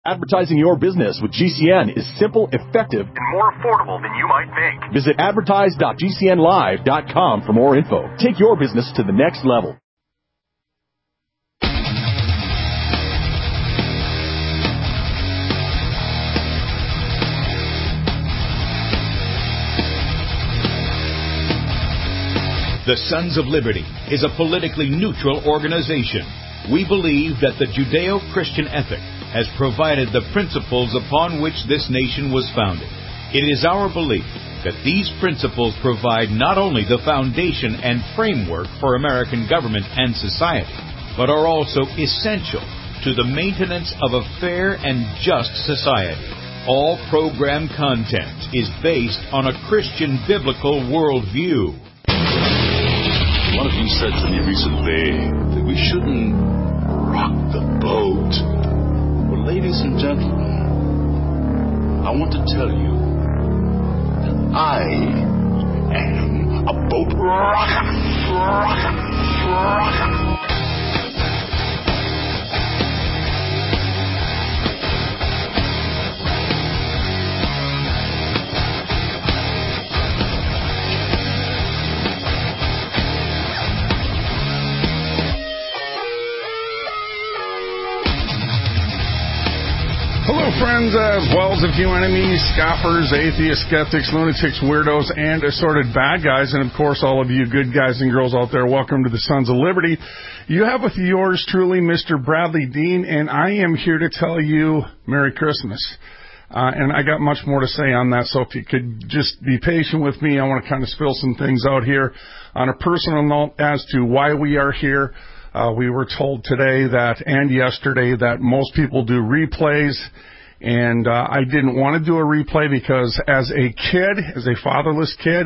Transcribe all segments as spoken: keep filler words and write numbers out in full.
Advertising your business with G C N is simple, effective, and more affordable than you might think. Visit advertise dot g c n live dot com for more info. Take your business to the next level. The Sons of Liberty is a politically neutral organization. We believe that the Judeo-Christian ethic has provided the principles upon which this nation was founded. It is our belief that these principles provide not only the foundation and framework for American government and society, but are also essential to the maintenance of a fair and just society. All program content is based on a Christian biblical worldview. One of you said to me recently that we shouldn't rock the boat. Well, ladies and gentlemen, I want to tell you that I am a boat rocker, rocker, rocker. Hello, friends, as well as a few enemies, scoffers, atheists, skeptics, lunatics, weirdos, and assorted bad guys. And, of course, all of you good guys and girls out there, welcome to the Sons of Liberty. You have with yours truly, Mister Bradley Dean, and I am here to tell you Merry Christmas. Uh, and I got much more to say on that, so if you could just be patient with me, I want to kind of spill some things out here. On a personal note as to why we are here, Uh, we were told today that, and yesterday, that most people do replays, and uh, I didn't want to do a replay because as a kid, as a fatherless kid,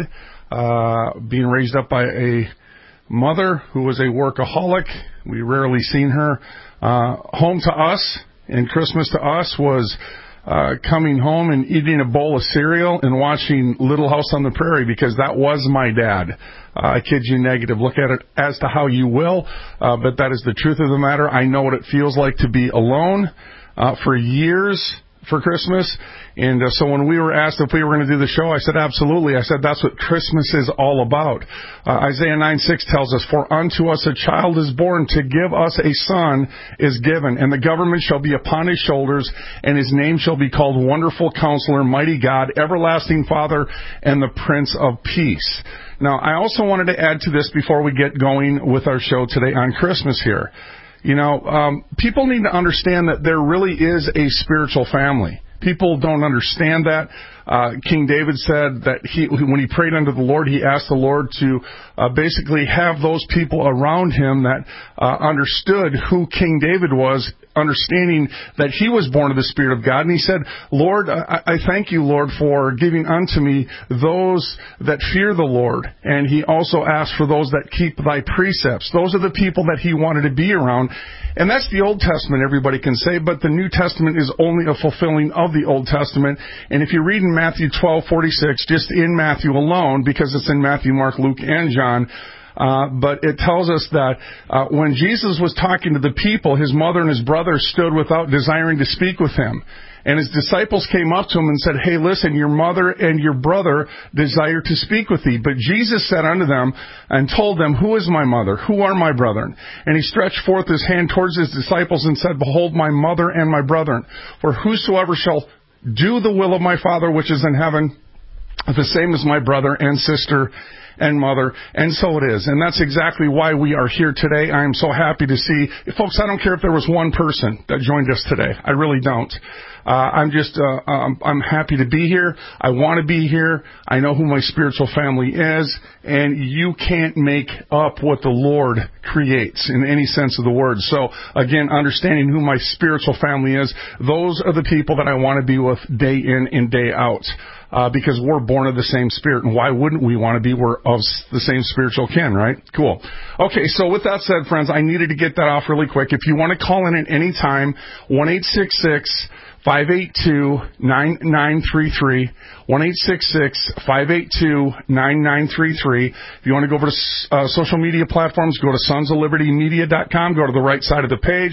uh, being raised up by a mother who was a workaholic, we rarely seen her. Uh, home to us, and Christmas to us was uh, coming home and eating a bowl of cereal and watching Little House on the Prairie, because that was my dad. Uh, I kid you negative. Look at it as to how you will, uh, but that is the truth of the matter. I know what it feels like to be alone uh, for years for Christmas. And uh, so when we were asked if we were going to do the show, I said, absolutely. I said, that's what Christmas is all about. Uh, Isaiah nine six tells us, for unto us a child is born, to give us a son is given, and the government shall be upon his shoulders, and his name shall be called Wonderful Counselor, Mighty God, Everlasting Father, and the Prince of Peace. Now, I also wanted to add to this before we get going with our show today on Christmas here. You know, um, people need to understand that there really is a spiritual family. People don't understand that. Uh, King David said that he, when he prayed unto the Lord, he asked the Lord to uh, basically have those people around him that uh, understood who King David was, understanding that he was born of the Spirit of God. And he said, Lord, I, I thank you, Lord, for giving unto me those that fear the Lord. And he also asked for those that keep thy precepts. Those are the people that he wanted to be around. And that's the Old Testament, everybody can say, but the New Testament is only a fulfilling of the Old Testament. And if you read in Matthew twelve forty-six, just in Matthew alone, because it's in Matthew, Mark, Luke, and John, Uh, but it tells us that uh, when Jesus was talking to the people, his mother and his brother stood without, desiring to speak with him. And his disciples came up to him and said, hey, listen, your mother and your brother desire to speak with thee. But Jesus said unto them and told them, who is my mother? Who are my brethren? And he stretched forth his hand towards his disciples and said, behold, my mother and my brethren. For whosoever shall do the will of my Father which is in heaven, the same as my brother and sister and mother, and so it is. And that's exactly why we are here today. I am so happy to see, folks, I don't care if there was one person that joined us today. I really don't. Uh, I'm just, uh, um, I'm happy to be here. I want to be here. I know who my spiritual family is, and you can't make up what the Lord creates in any sense of the word. So, again, understanding who my spiritual family is, those are the people that I want to be with day in and day out. Uh, because we're born of the same Spirit, and why wouldn't we want to be? We're of the same spiritual kin, right? Cool. Okay, so with that said, friends, I needed to get that off really quick. If you want to call in at any time, one eight six six, five eight two, nine nine three three, one eight six six, five eight two, nine nine three three. If you want to go over to uh, social media platforms, go to sons of liberty media dot com, go to the right side of the page,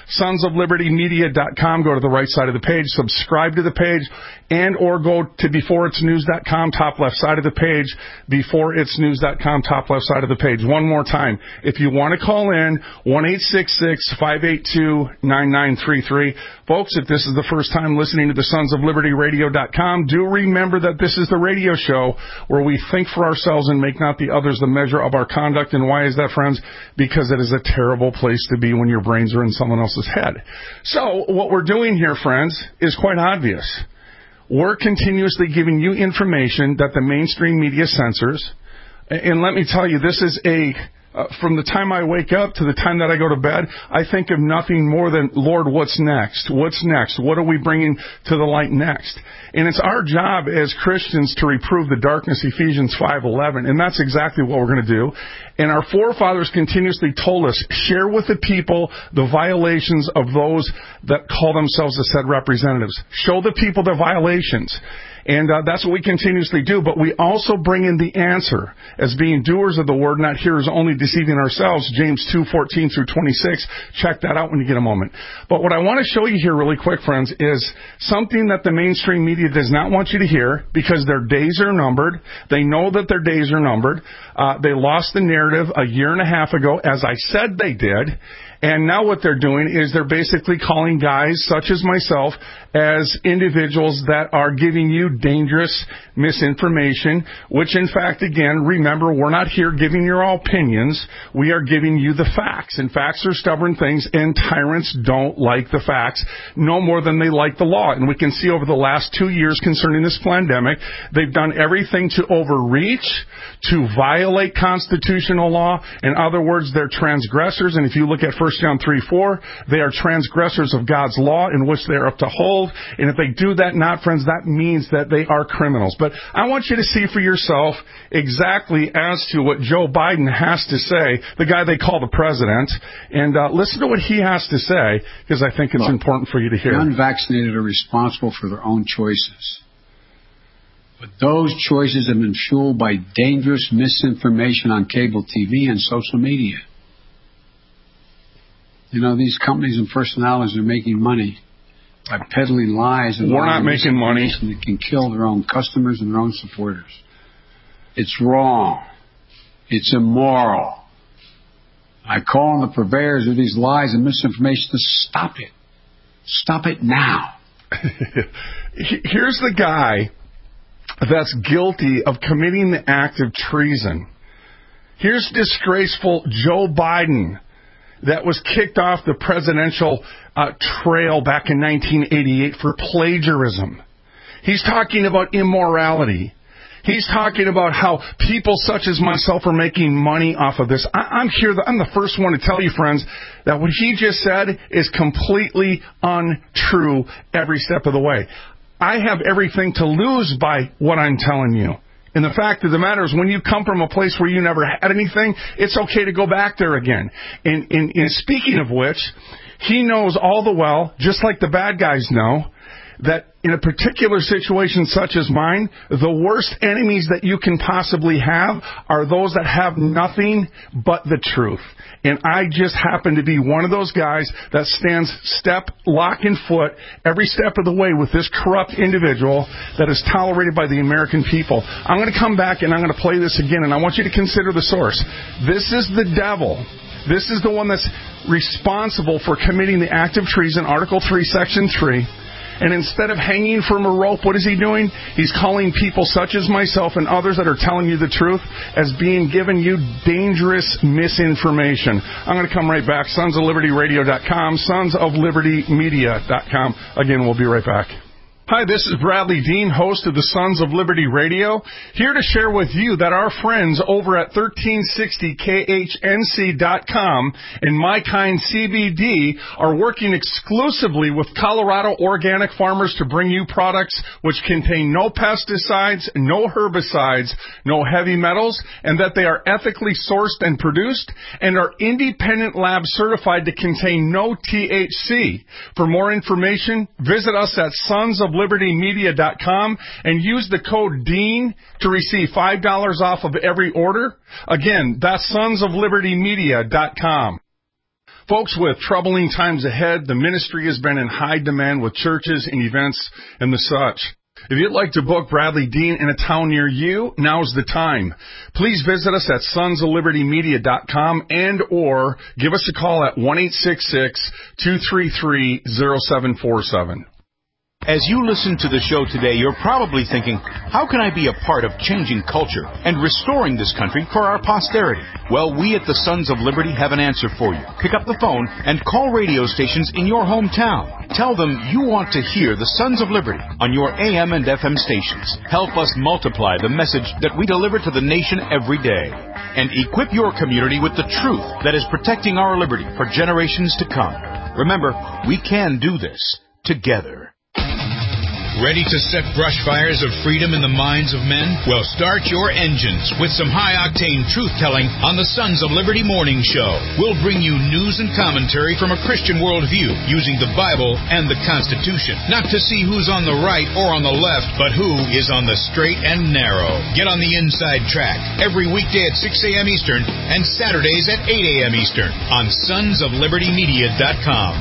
sons of liberty media dot com. Go to the right side of the page, subscribe to the page, and or go to before it's news dot com, top left side of the page, before it's news dot com, top left side of the page. One more time. If you want to call in, one eight six six, five eight two, nine nine three three. Folks, if this is the first time listening to the sons of liberty radio dot com, do remember that this is the radio show where we think for ourselves and make not the others the measure of our conduct. And why is that, friends? Because it is a terrible place to be when your brains are in someone else's head. So what we're doing here, friends, is quite obvious. We're continuously giving you information that the mainstream media censors. And let me tell you, this is a... Uh, from the time I wake up to the time that I go to bed, I think of nothing more than, Lord, what's next? What's next? What are we bringing to the light next? And it's our job as Christians to reprove the darkness, Ephesians five eleven, and that's exactly what we're going to do. And our forefathers continuously told us, share with the people the violations of those that call themselves the said representatives. Show the people the violations. And uh, that's what we continuously do. But we also bring in the answer as being doers of the word, not hearers only, deceiving ourselves. James two fourteen through twenty-six. Check that out when you get a moment. But what I want to show you here really quick, friends, is something that the mainstream media does not want you to hear because their days are numbered. They know that their days are numbered. Uh, they lost the narrative a year and a half ago, as I said they did. And now what they're doing is they're basically calling guys such as myself as individuals that are giving you dangerous misinformation, which in fact, again, remember, we're not here giving your opinions. We are giving you the facts. And facts are stubborn things, and tyrants don't like the facts no more than they like the law. And we can see over the last two years concerning this pandemic, they've done everything to overreach, to violate constitutional law. In other words, they're transgressors. And if you look at First John three four, they are transgressors of God's law in which they are up to hold. And if they do that not, friends, that means that they are criminals. But I want you to see for yourself exactly as to what Joe Biden has to say, the guy they call the president. And uh, listen to what he has to say, because I think it's Look, important for you to hear. The unvaccinated are responsible for their own choices. But those choices have been fueled by dangerous misinformation on cable T V and social media. You know, these companies and personalities are making money by peddling lies and we're not making money that can kill their own customers and their own supporters. It's wrong. It's immoral. I call on the purveyors of these lies and misinformation to stop it. Stop it now. Here's the guy that's guilty of committing the act of treason. Here's disgraceful Joe Biden that was kicked off the presidential uh, trail back in nineteen eighty-eight for plagiarism. He's talking about immorality. He's talking about how people such as myself are making money off of this. I, I'm here. I'm the first one to tell you, friends, that what he just said is completely untrue every step of the way. I have everything to lose by what I'm telling you. And the fact of the matter is, when you come from a place where you never had anything, it's okay to go back there again. And, and, and speaking of which, he knows all the well, just like the bad guys know, that in a particular situation such as mine, the worst enemies that you can possibly have are those that have nothing but the truth. And I just happen to be one of those guys that stands step, lock and foot, every step of the way with this corrupt individual that is tolerated by the American people. I'm going to come back and I'm going to play this again, and I want you to consider the source. This is the devil. This is the one that's responsible for committing the act of treason, Article three, Section three. And instead of hanging from a rope, what is he doing? He's calling people such as myself and others that are telling you the truth as being given you dangerous misinformation. I'm going to come right back. sons of liberty radio dot com, sons of liberty media dot com. Again, we'll be right back. Hi, this is Bradley Dean, host of the Sons of Liberty Radio, here to share with you that our friends over at thirteen sixty K H N C dot com and My Kind C B D are working exclusively with Colorado organic farmers to bring you products which contain no pesticides, no herbicides, no heavy metals, and that they are ethically sourced and produced and are independent lab certified to contain no T H C. For more information, visit us at sons of liberty media dot com and use the code DEAN to receive five dollars off of every order. Again, that's sons of liberty media dot com. Folks, with troubling times ahead, the ministry has been in high demand with churches and events and the such. If you'd like to book Bradley Dean in a town near you, now's the time. Please visit us at sons of liberty media dot com and or give us a call at one eight six six, two three three, zero seven four seven. As you listen to the show today, you're probably thinking, how can I be a part of changing culture and restoring this country for our posterity? Well, we at the Sons of Liberty have an answer for you. Pick up the phone and call radio stations in your hometown. Tell them you want to hear the Sons of Liberty on your A M and F M stations. Help us multiply the message that we deliver to the nation every day. And equip your community with the truth that is protecting our liberty for generations to come. Remember, we can do this together. Ready to set brush fires of freedom in the minds of men? Well, start your engines with some high-octane truth-telling on the Sons of Liberty Morning Show. We'll bring you news and commentary from a Christian worldview using the Bible and the Constitution. Not to see who's on the right or on the left, but who is on the straight and narrow. Get on the inside track every weekday at six a.m. Eastern and Saturdays at eight a.m. Eastern on sons of liberty media dot com.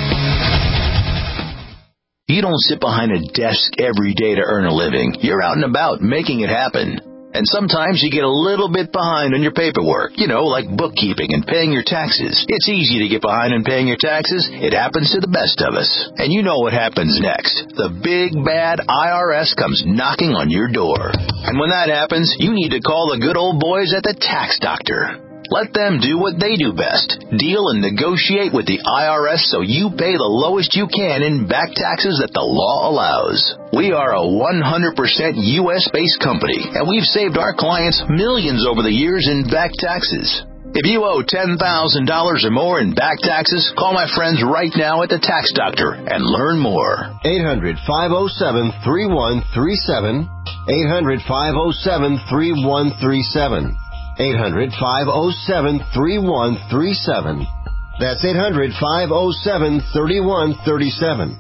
You don't sit behind a desk every day to earn a living. You're out and about making it happen. And sometimes you get a little bit behind on your paperwork, you know, like bookkeeping and paying your taxes. It's easy to get behind in paying your taxes. It happens to the best of us. And you know what happens next. The big, bad I R S comes knocking on your door. And when that happens, you need to call the good old boys at the Tax Doctor. Let them do what they do best. Deal and negotiate with the I R S so you pay the lowest you can in back taxes that the law allows. We are a one hundred percent U S-based company, and we've saved our clients millions over the years in back taxes. If you owe ten thousand dollars or more in back taxes, call my friends right now at the Tax Doctor and learn more. eight hundred, five oh seven, three one three seven. eight hundred, five oh seven, three one three seven. eight hundred, five oh seven, three one three seven. That's eight hundred, five oh seven, three one three seven.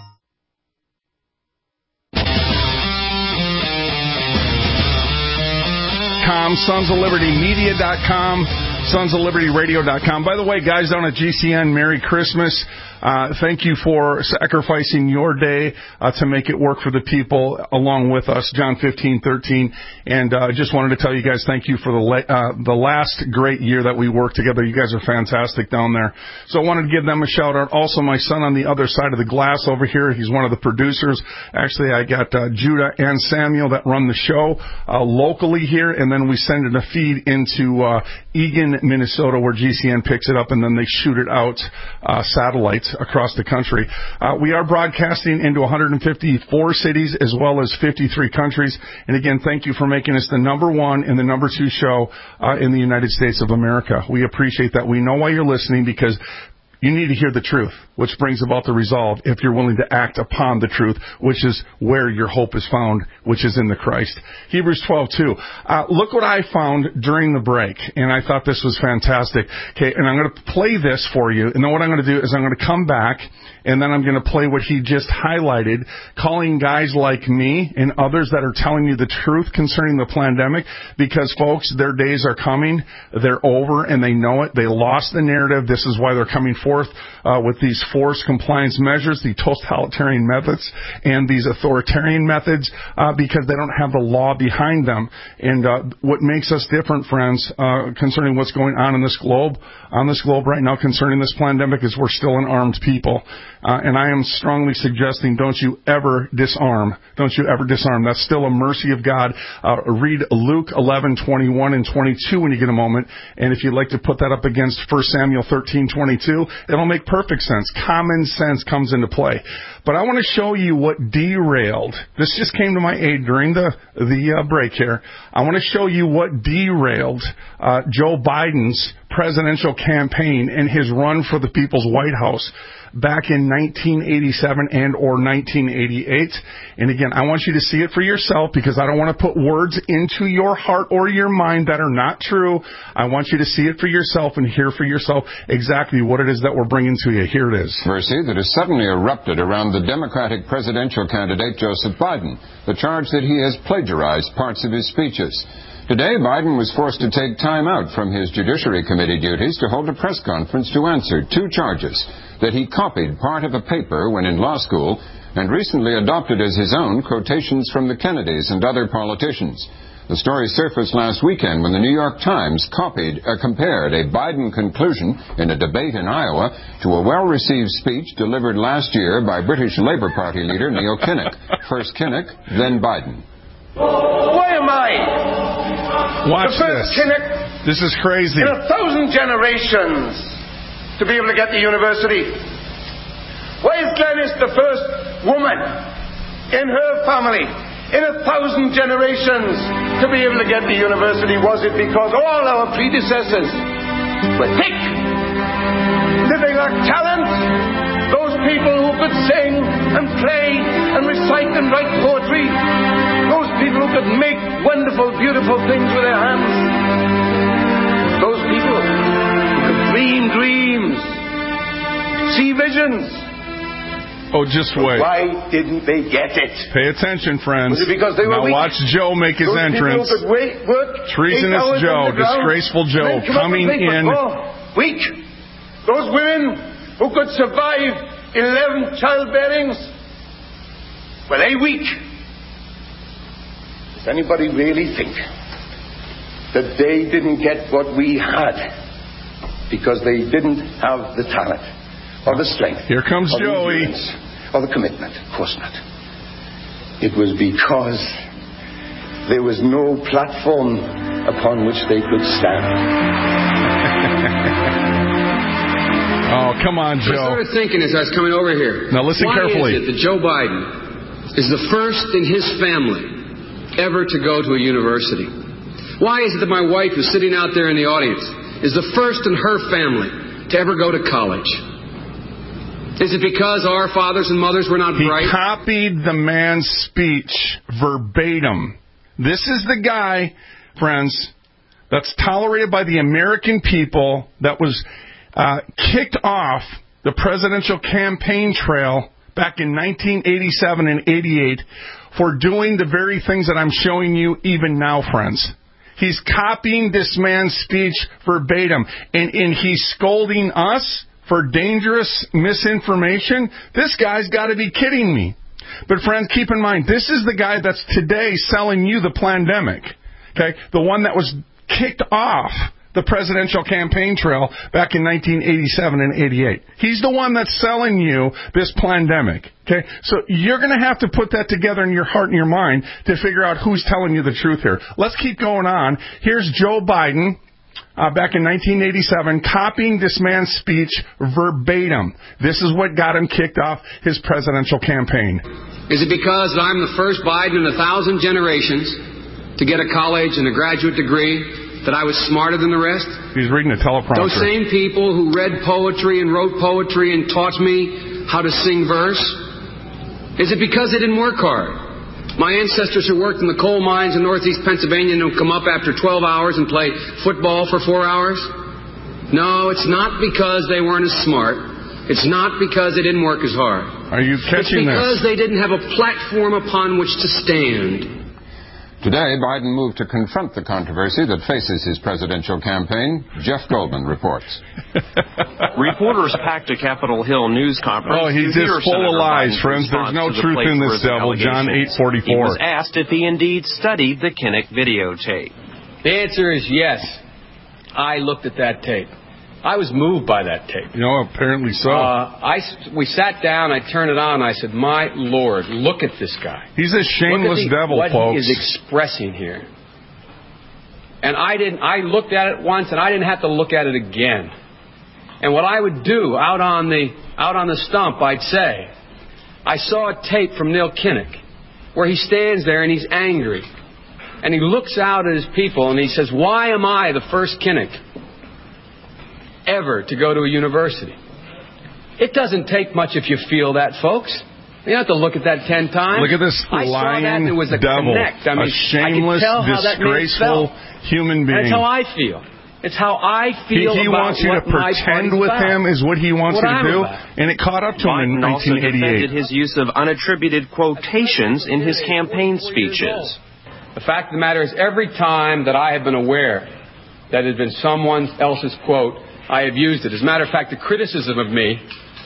Com, sons of liberty media dot com, sons of liberty radio dot com. By the way, guys down at G C N, Merry Christmas. Uh, thank you for sacrificing your day uh, to make it work for the people along with us, John fifteen thirteen. And I uh, just wanted to tell you guys thank you for the la- uh, the last great year that we worked together. You guys are fantastic down there. So I wanted to give them a shout out. Also, my son on the other side of the glass over here, he's one of the producers. Actually, I got uh, Judah and Samuel that run the show uh, locally here, and then we send it a feed into uh, Eagan, Minnesota, where G C N picks it up, and then they shoot it out uh, satellites across the country. Uh, we are broadcasting into one hundred fifty-four cities as well as fifty-three countries. And again, thank you for making us the number one and the number two show uh, in the United States of America. We appreciate that. We know why you're listening, because you need to hear the truth, which brings about the resolve if you're willing to act upon the truth, which is where your hope is found, which is in the Christ. Hebrews twelve two. Uh, look what I found during the break, and I thought this was fantastic. Okay, and I'm going to play this for you, and then what I'm going to do is I'm going to come back, and then I'm going to play what he just highlighted, calling guys like me and others that are telling you the truth concerning the pandemic, because, folks, their days are coming. They're over, and they know it. They lost the narrative. This is why they're coming forth uh, with these forced compliance measures, the totalitarian methods, and these authoritarian methods, uh, because they don't have the law behind them. And uh, what makes us different, friends, uh, concerning what's going on in this globe, on this globe right now concerning this pandemic, is we're still an armed people. Uh, and I am strongly suggesting, don't you ever disarm. Don't you ever disarm. That's still a mercy of God. Uh, read Luke eleven twenty-one and twenty-two when you get a moment. And if you'd like to put that up against First Samuel thirteen twenty-two, it'll make perfect sense. Common sense comes into play. But I want to show you what derailed. This just came to my aid during the the uh, break here. I want to show you what derailed uh, Joe Biden's presidential campaign and his run for the People's White House back in nineteen eighty-seven and or nineteen eighty-eight. And again, I want you to see it for yourself, because I don't want to put words into your heart or your mind that are not true. I want you to see it for yourself and hear for yourself exactly what it is that we're bringing to you. Here it is. Controversy that has suddenly erupted around the Democratic presidential candidate Joseph Biden. The charge that he has plagiarized parts of his speeches. Today, Biden was forced to take time out from his Judiciary Committee duties to hold a press conference to answer two charges: that he copied part of a paper when in law school, and recently adopted as his own quotations from the Kennedys and other politicians. The story surfaced last weekend when the New York Times copied, uh, compared a Biden conclusion in a debate in Iowa to a well-received speech delivered last year by British Labour Party leader Neil Kinnock. First Kinnock, then Biden. Why am I? Watch the first this. Kinnock This is crazy. in a thousand generations to be able to get to university? Why is Glenys the first woman in her family in a thousand generations to be able to get to university? Was it because all our predecessors were thick, living like talent, those people who could sing and play and recite and write poetry, those people who could make wonderful, beautiful things with their hands, those people who could dream dreams, see visions? Oh, just wait. Why didn't they get it? Pay attention, friends. Was it because they were now weak? watch Joe make his Those entrance. People who could wait, work Treasonous Joe, disgraceful Joe, coming in. Weak. Those women who could survive eleven childbearings, were they weak? Does anybody really think that they didn't get what we had because they didn't have the talent or the strength? Here comes or Joey. The or the commitment? Of course not. It was because there was no platform upon which they could stand. Oh, come on, Joe. I started thinking as I was coming over here. Now listen why carefully. Why is it that Joe Biden is the first in his family ever to go to a university? Why is it that my wife, who's sitting out there in the audience, is the first in her family to ever go to college? Is it because our fathers and mothers were not he bright? He copied the man's speech verbatim. This is the guy, friends, that's tolerated by the American people, that was uh, kicked off the presidential campaign trail back in nineteen eighty-seven and eighty-eight for doing the very things that I'm showing you even now, friends. He's copying this man's speech verbatim, and, and he's scolding us for dangerous misinformation. This guy's got to be kidding me. But friends, keep in mind, this is the guy that's today selling you the pandemic. Okay, the one that was kicked off the presidential campaign trail back in nineteen eighty-seven and eighty-eight. He's the one that's selling you this pandemic. Okay, so you're going to have to put that together in your heart and your mind to figure out who's telling you the truth here. Let's keep going on. Here's Joe Biden. Uh, back in nineteen eighty-seven, copying this man's speech verbatim. This is what got him kicked off his presidential campaign. Is it because I'm the first Biden in a thousand generations to get a college and a graduate degree that I was smarter than the rest? He's reading a teleprompter. Those same people who read poetry and wrote poetry and taught me how to sing verse? Is it because they didn't work hard? My ancestors who worked in the coal mines in northeast Pennsylvania and who come up after twelve hours and play football for four hours? No, it's not because they weren't as smart. It's not because they didn't work as hard. Are you catching this? It's because they didn't have a platform upon which to stand. Today, Biden moved to confront the controversy that faces his presidential campaign. Jeff Goldman reports. Reporters packed a Capitol Hill news conference. Oh, he's just full of lies, friends. There's no truth in this devil. John eight forty-four. He was asked if he indeed studied the Kinnock videotape. The answer is yes. I looked at that tape. I was moved by that tape. You know, apparently so. Uh, I, we sat down, I turned it on, and I said, my Lord, look at this guy. He's a shameless the, devil, what folks. What he is expressing here. And I didn't. I looked at it once, and I didn't have to look at it again. And what I would do out on the out on the stump, I'd say, I saw a tape from Neil Kinnock where he stands there and he's angry. And he looks out at his people and he says, why am I the first Kinnock ever to go to a university? It doesn't take much if you feel that, folks. You don't have to look at that ten times. Look at this I lying saw that there was a devil, connect. I mean, a shameless, I could tell how that man disgraceful felt. human being. That's how I feel. It's how I feel he, he about wants you what to pretend with about. him is what he wants what you to I'm do, about. and it caught up to him in Biden nineteen eighty-eight. also defended his use of unattributed quotations in his campaign speeches. The fact of the matter is, every time that I have been aware that it has been someone else's quote, I have used it. As a matter of fact, the criticism of me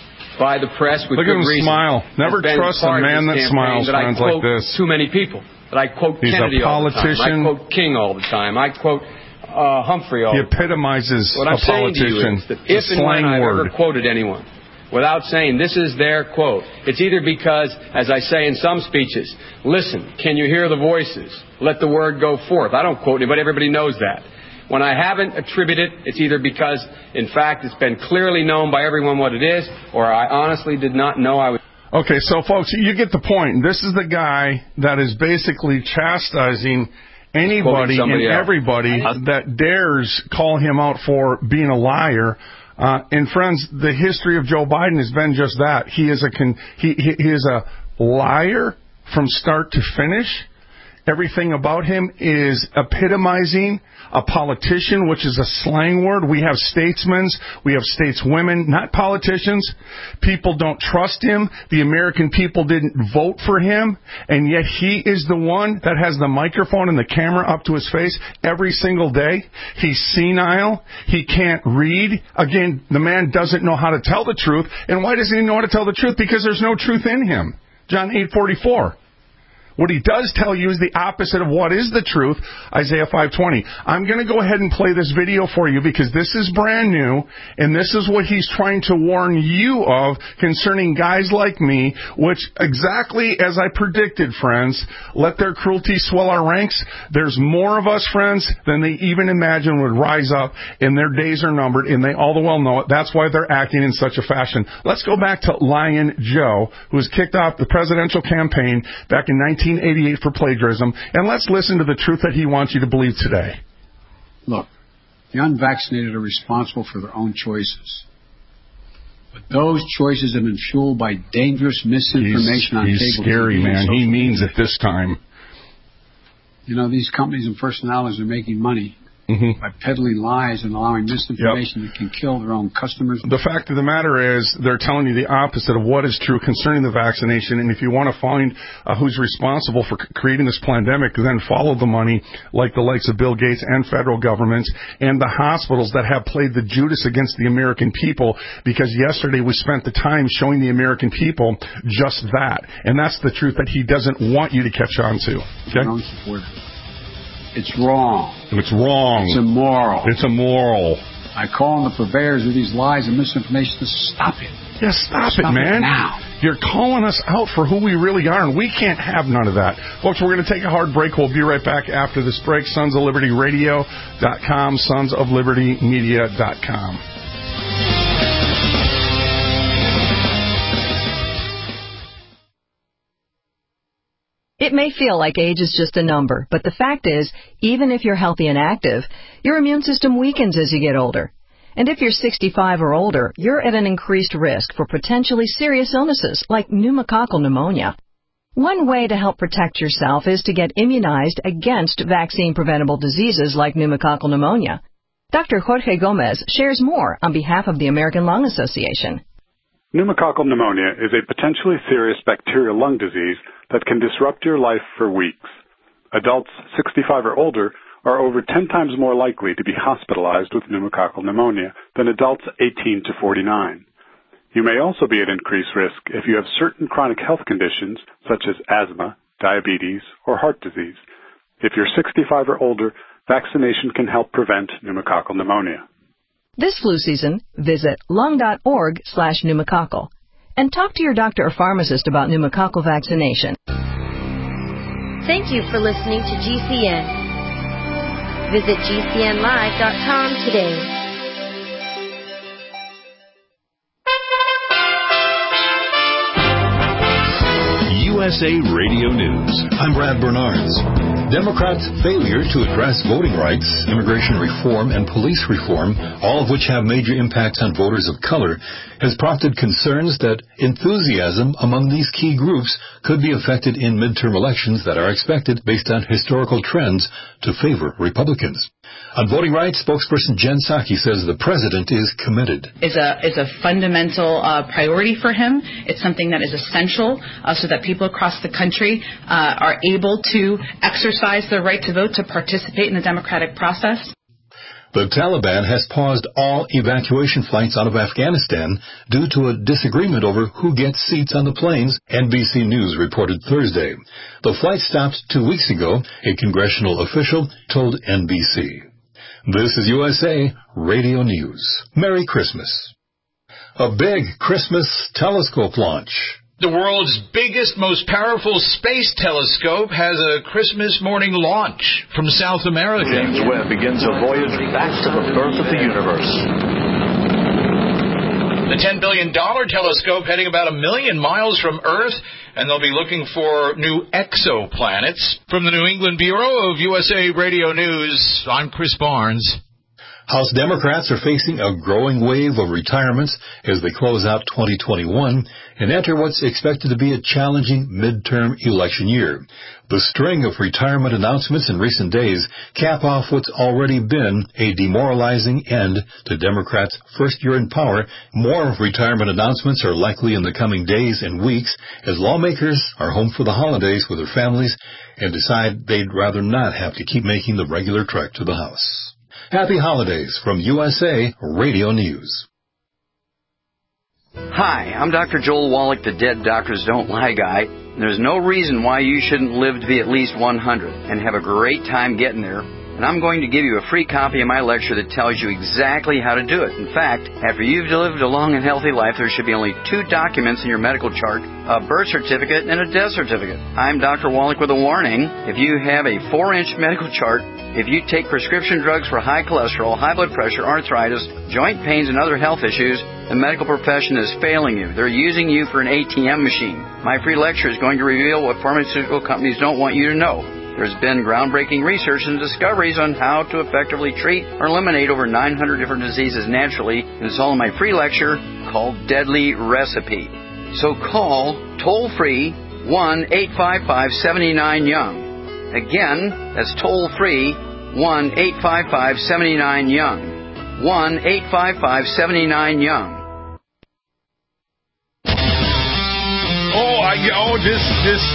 by the press with Look good at him reason smile. Never trust a man that smiles, that I friends, quote like this. too many people. That I quote He's Kennedy a all the time. politician. I quote King all the time. I quote uh, Humphrey all He the time. epitomizes What I'm a politician. saying to you is that if It's a and when slang I've word. ever quoted anyone without saying this is their quote, it's either because, as I say in some speeches, listen, can you hear the voices? Let the word go forth. I don't quote anybody. Everybody knows that. When I haven't attributed it, it's either because, in fact, it's been clearly known by everyone what it is, or I honestly did not know I was... Okay, so, folks, you get the point. This is the guy that is basically chastising anybody and else. everybody that dares call him out for being a liar. Uh, and, friends, the history of Joe Biden has been just that. He is a con- he, he, he is a liar from start to finish. Everything about him is epitomizing a politician, which is a slang word. We have statesmen, we have stateswomen, not politicians. People don't trust him. The American people didn't vote for him, and yet he is the one that has the microphone and the camera up to his face every single day. He's senile. He can't read. Again, the man doesn't know how to tell the truth. And why doesn't he know how to tell the truth? Because there's no truth in him. John eight forty-four. What he does tell you is the opposite of what is the truth, Isaiah five twenty. I'm going to go ahead and play this video for you because this is brand new, and this is what he's trying to warn you of concerning guys like me, which exactly as I predicted, friends, let their cruelty swell our ranks. There's more of us, friends, than they even imagine would rise up, and their days are numbered, and they all the well know it. That's why they're acting in such a fashion. Let's go back to Lion Joe, who was kicked off the presidential campaign back in nineteen eighty-eight for plagiarism, and let's listen to the truth that he wants you to believe today. Look, the unvaccinated are responsible for their own choices. But those choices have been fueled by dangerous misinformation he's, on he's cable scary, T V. man. He means it this time. You know, these companies and personalities are making money mm-hmm. by peddling lies and allowing misinformation yep. that can kill their own customers. The fact of the matter is they're telling you the opposite of what is true concerning the vaccination. And if you want to find uh, who's responsible for c- creating this pandemic, then follow the money like the likes of Bill Gates and federal governments and the hospitals that have played the Judas against the American people, because yesterday we spent the time showing the American people just that. And that's the truth that he doesn't want you to catch on to. Okay? It's wrong. It's wrong. It's immoral. It's immoral. I call on the purveyors of these lies and misinformation to stop it. Yeah, stop, stop it, man. It now. You're calling us out for who we really are, and we can't have none of that. Folks, we're going to take a hard break. We'll be right back after this break. Sons of Liberty Radio dot com, Sons of Liberty Media dot com. It may feel like age is just a number, but the fact is, even if you're healthy and active, your immune system weakens as you get older. And if you're sixty-five or older, you're at an increased risk for potentially serious illnesses like pneumococcal pneumonia. One way to help protect yourself is to get immunized against vaccine-preventable diseases like pneumococcal pneumonia. Doctor Jorge Gomez shares more on behalf of the American Lung Association. Pneumococcal pneumonia is a potentially serious bacterial lung disease that can disrupt your life for weeks. Adults sixty-five or older are over ten times more likely to be hospitalized with pneumococcal pneumonia than adults eighteen to forty-nine. You may also be at increased risk if you have certain chronic health conditions such as asthma, diabetes, or heart disease. If you're sixty-five or older, vaccination can help prevent pneumococcal pneumonia. This flu season, visit lung.org slash pneumococcal and talk to your doctor or pharmacist about pneumococcal vaccination. Thank you for listening to G C N. Visit G C N live dot com today. U S A Radio News. I'm Brad Bernards. Democrats' failure to address voting rights, immigration reform, and police reform, all of which have major impacts on voters of color, has prompted concerns that enthusiasm among these key groups could be affected in midterm elections that are expected, based on historical trends, to favor Republicans. On voting rights, spokesperson Jen Psaki says the president is committed. Is a is a fundamental uh, priority for him. It's something that is essential uh, so that people across the country uh, are able to exercise their right to vote, to participate in the democratic process. The Taliban has paused all evacuation flights out of Afghanistan due to a disagreement over who gets seats on the planes, N B C News reported Thursday. The flight stopped two weeks ago, a congressional official told N B C. This is U S A Radio News. Merry Christmas. A big Christmas telescope launch. The world's biggest, most powerful space telescope has a Christmas morning launch from South America. James Webb begins a voyage back to the birth of the universe. The ten billion dollars telescope heading about a million miles from Earth, and they'll be looking for new exoplanets. From the New England Bureau of U S A Radio News, I'm Chris Barnes. House Democrats are facing a growing wave of retirements as they close out twenty twenty-one and enter what's expected to be a challenging midterm election year. The string of retirement announcements in recent days cap off what's already been a demoralizing end to Democrats' first year in power. More retirement announcements are likely in the coming days and weeks as lawmakers are home for the holidays with their families and decide they'd rather not have to keep making the regular trek to the House. Happy holidays from U S A Radio News. Hi, I'm Doctor Joel Wallach, the Dead Doctors Don't Lie guy. There's no reason why you shouldn't live to be at least one hundred and have a great time getting there. And I'm going to give you a free copy of my lecture that tells you exactly how to do it. In fact, after you've lived a long and healthy life, there should be only two documents in your medical chart, a birth certificate and a death certificate. I'm Doctor Wallach with a warning. If you have a four-inch medical chart, if you take prescription drugs for high cholesterol, high blood pressure, arthritis, joint pains, and other health issues, the medical profession is failing you. They're using you for an A T M machine. My free lecture is going to reveal what pharmaceutical companies don't want you to know. There's been groundbreaking research and discoveries on how to effectively treat or eliminate over nine hundred different diseases naturally, and it's all in my free lecture called Deadly Recipe. So call toll-free one eight five five, seven nine, young. Again, that's toll-free one eight five five, seven nine, young. one eight five five, seven nine, young. Oh, I, oh, just, just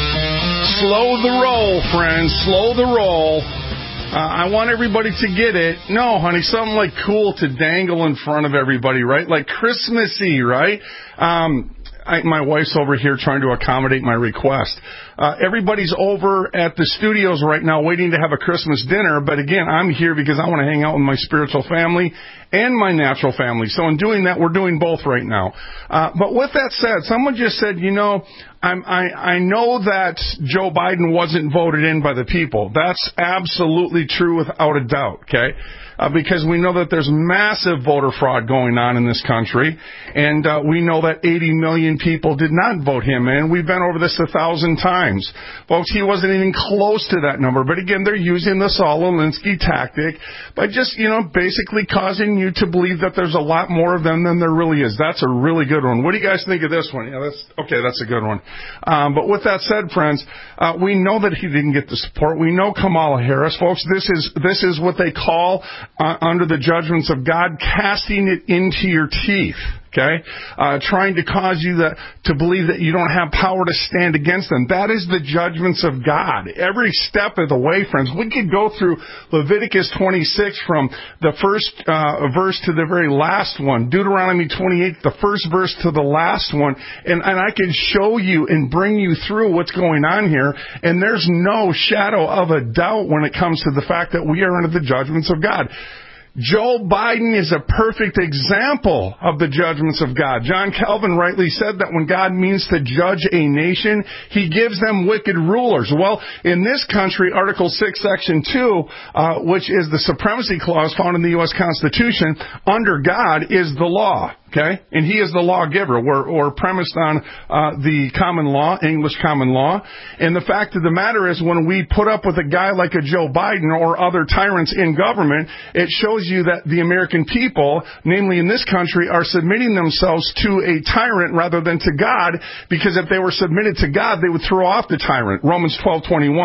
slow the roll, friends. Slow the roll. Uh, I want everybody to get it. No, honey, something like cool to dangle in front of everybody, right? Like Christmassy, right? Um, I, my wife's over here trying to accommodate my request. Uh, everybody's over at the studios right now waiting to have a Christmas dinner, but again, I'm here because I want to hang out with my spiritual family and my natural family. So in doing that, we're doing both right now. Uh, but with that said, someone just said, you know, I'm, I, I know that Joe Biden wasn't voted in by the people. That's absolutely true without a doubt, okay? Uh, because we know that there's massive voter fraud going on in this country, and uh, we know that eighty million people did not vote him in. We've been over this a thousand times. Folks, he wasn't even close to that number. But again, they're using the Saul Alinsky tactic by just, you know, basically causing you to believe that there's a lot more of them than there really is. That's a really good one. What do you guys think of this one? Yeah, that's okay. That's a good one. Um, but with that said, friends, uh, we know that he didn't get the support. We know Kamala Harris, folks. This is this is what they call uh, under the judgments of God, casting it into your teeth. Okay, uh, trying to cause you that, to believe that you don't have power to stand against them. That is the judgments of God. Every step of the way, friends. We could go through Leviticus twenty-six from the first uh, verse to the very last one, Deuteronomy twenty-eight, the first verse to the last one, and, and I can show you and bring you through what's going on here, and there's no shadow of a doubt when it comes to the fact that we are under the judgments of God. Joe Biden is a perfect example of the judgments of God. John Calvin rightly said that when God means to judge a nation, he gives them wicked rulers. Well, in this country, Article six, Section two, uh, which is the supremacy clause found in the U S Constitution, under God is the law. Okay? And he is the lawgiver. We're, we're premised on uh, the common law, English common law. And the fact of the matter is when we put up with a guy like a Joe Biden or other tyrants in government, it shows you that the American people, namely in this country, are submitting themselves to a tyrant rather than to God, because if they were submitted to God, they would throw off the tyrant. Romans twelve twenty-one.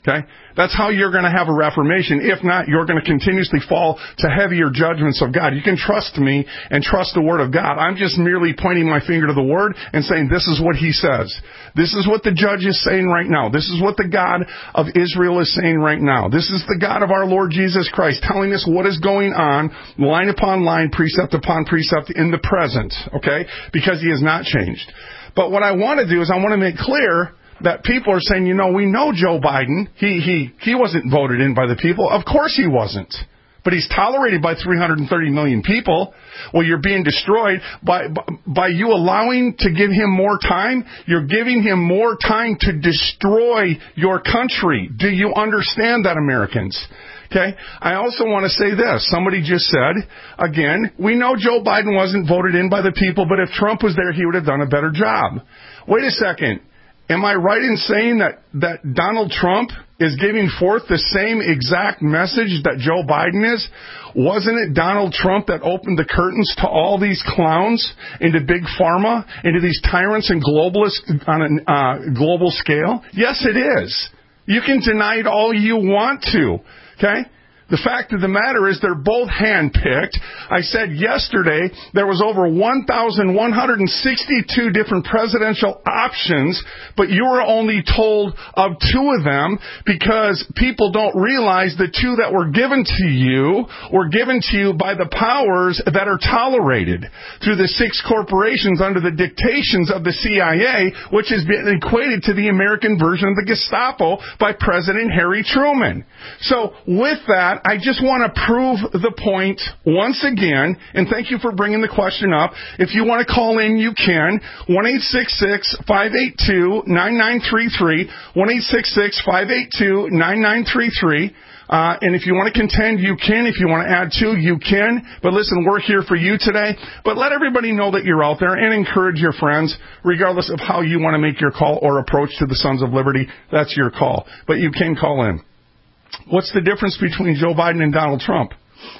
Okay? That's how you're going to have a reformation. If not, you're going to continuously fall to heavier judgments of God. You can trust me and trust the Word of God. I'm just merely pointing my finger to the Word and saying, this is what He says. This is what the judge is saying right now. This is what the God of Israel is saying right now. This is the God of our Lord Jesus Christ telling us what is going on, line upon line, precept upon precept in the present. Okay? Because He has not changed. But what I want to do is I want to make clear that people are saying, you know, we know Joe Biden. He he he wasn't voted in by the people. Of course he wasn't. But he's tolerated by three hundred thirty million people. Well, you're being destroyed by, by by you allowing to give him more time. You're giving him more time to destroy your country. Do you understand that, Americans? Okay. I also want to say this. Somebody just said, again, we know Joe Biden wasn't voted in by the people, but if Trump was there, he would have done a better job. Wait a second. Am I right in saying that, that Donald Trump is giving forth the same exact message that Joe Biden is? Wasn't it Donald Trump that opened the curtains to all these clowns into big pharma, into these tyrants and globalists on a uh, global scale? Yes, it is. You can deny it all you want to, okay? The fact of the matter is they're both handpicked. I said yesterday there was over one thousand one hundred sixty-two different presidential options, but you were only told of two of them because people don't realize the two that were given to you were given to you by the powers that are tolerated through the six corporations under the dictations of the C I A, which has been equated to the American version of the Gestapo by President Harry Truman. So with that, I just want to prove the point once again, and thank you for bringing the question up. If you want to call in, you can. one eight six six, five eight two, nine nine three three, one eight six six, five eight two, nine nine three three. Uh, and if you want to contend, you can. If you want to add to, you can. But listen, we're here for you today. But let everybody know that you're out there and encourage your friends, regardless of how you want to make your call or approach to the Sons of Liberty. That's your call. But you can call in. What's the difference between Joe Biden and Donald Trump?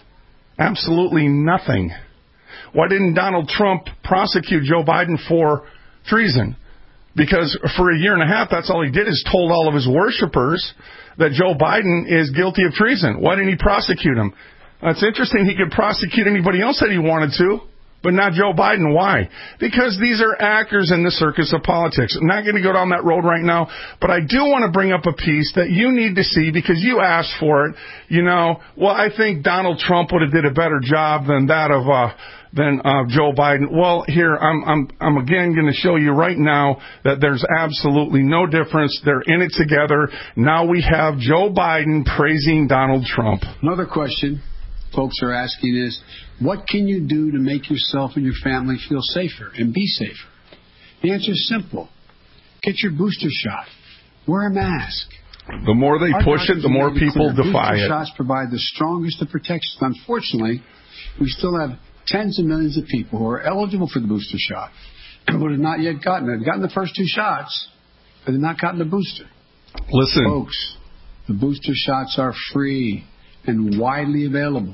Absolutely nothing. Why didn't Donald Trump prosecute Joe Biden for treason? Because for a year and a half, that's all he did is told all of his worshipers that Joe Biden is guilty of treason. Why didn't he prosecute him? It's interesting. He could prosecute anybody else that he wanted to, but not Joe Biden. Why? Because these are actors in the circus of politics. I'm not going to go down that road right now, but I do want to bring up a piece that you need to see because you asked for it. You know, well, I think Donald Trump would have did a better job than that of uh, than uh, Joe Biden. Well, here, I'm, I'm, I'm again going to show you right now that there's absolutely no difference. They're in it together. Now we have Joe Biden praising Donald Trump. Another question folks are asking is, what can you do to make yourself and your family feel safer and be safer? The answer is simple. Get your booster shot. Wear a mask. The more they Our push it, the more people defy booster it. Shots provide the strongest of protections. Unfortunately, we still have tens of millions of people who are eligible for the booster shot but have not yet gotten it. They've gotten the first two shots, but they've not gotten the booster. Listen. Folks, the booster shots are free and widely available.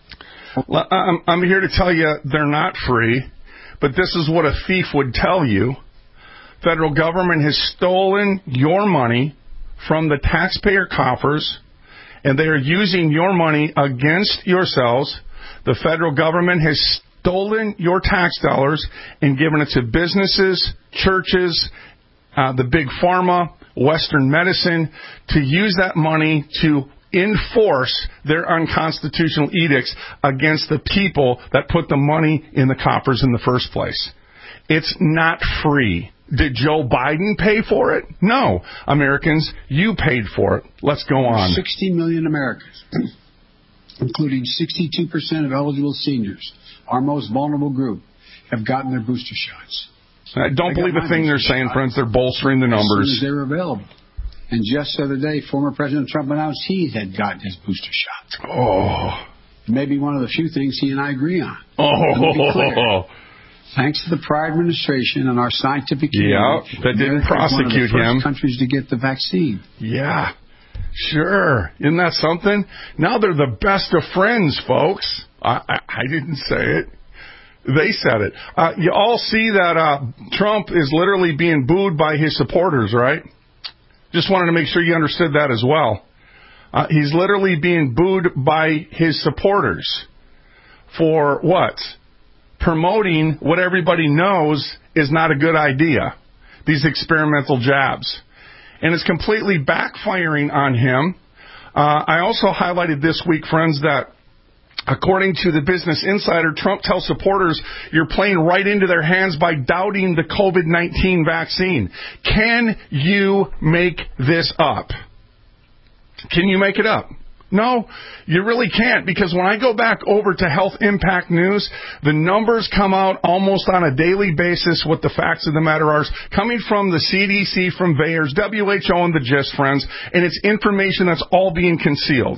Well, I'm, I'm here to tell you they're not free, but this is what a thief would tell you. Federal government has stolen your money from the taxpayer coffers, and they are using your money against yourselves. The federal government has stolen your tax dollars and given it to businesses, churches, uh, the big pharma, Western medicine, to use that money to enforce their unconstitutional edicts against the people that put the money in the coffers in the first place. It's not free. Did Joe Biden pay for it? No. Americans, you paid for it. Let's go on. sixty million Americans, including sixty-two percent of eligible seniors, our most vulnerable group, have gotten their booster shots. I don't I believe a thing they're saying, shot. friends. They're bolstering the numbers. As soon as they were available. And just the other day, former President Trump announced he had gotten his booster shot. Oh. Maybe one of the few things he and I agree on. Oh. Thanks to the prior administration and our scientific community, yeah, that didn't prosecute one of the first him. Countries to get the vaccine. Yeah, sure. Isn't that something? Now they're the best of friends, folks. I, I, I didn't say it. They said it. Uh, you all see that uh, Trump is literally being booed by his supporters, right? Just wanted to make sure you understood that as well. Uh, he's literally being booed by his supporters for what? Promoting what everybody knows is not a good idea. These experimental jabs. And it's completely backfiring on him. Uh, I also highlighted this week, friends, that according to the Business Insider, Trump tells supporters you're playing right into their hands by doubting the COVID nineteen vaccine. Can you make this up? Can you make it up? No, you really can't, because when I go back over to Health Impact News, the numbers come out almost on a daily basis. What the facts of the matter are coming from the C D C, from VAERS, W H O, and the GIST, friends, and it's information that's all being concealed.